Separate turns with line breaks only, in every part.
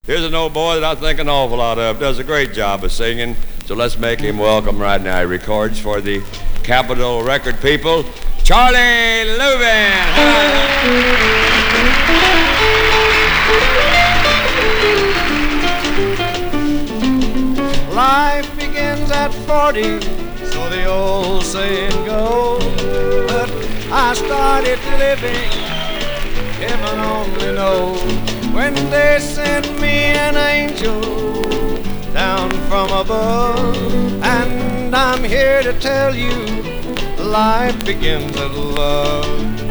Here's an old boy that I think an awful lot of. Does a great job of singing. So let's make him welcome right now. He records for the Capitol Record people, Charlie Louvin.
Life begins at 40, so the old saying goes. But I started living, heaven only knows, when they sent me an angel down from above. And I'm here to tell you, life begins at love.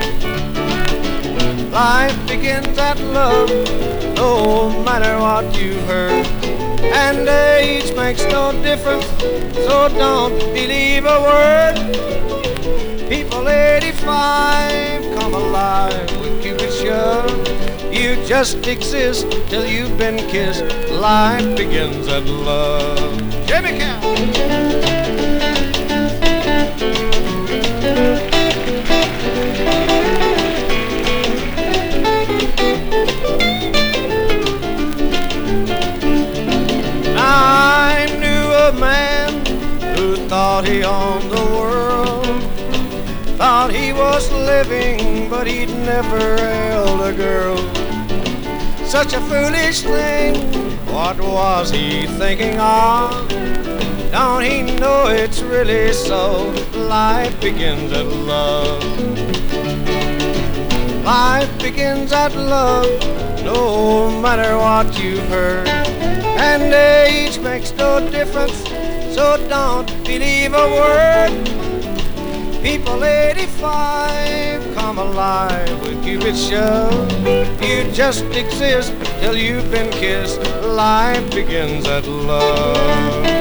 Life begins at love, no matter what you've heard. And age makes no difference, so don't believe a word. People 85 come alive with Cupid's shove. You just exist till you've been kissed. Life begins at love. Jimmy Cow. I knew a man who thought he owned the world, thought he was living, but he'd never held a girl. Such a foolish thing, what was he thinking of? Don't he know it's really so? Life begins at love. Life begins at love, no matter what you've heard. And age makes no difference, so don't believe a word. People 85 come alive with Cupid's shove. You just exist till you've been kissed. Life begins at love.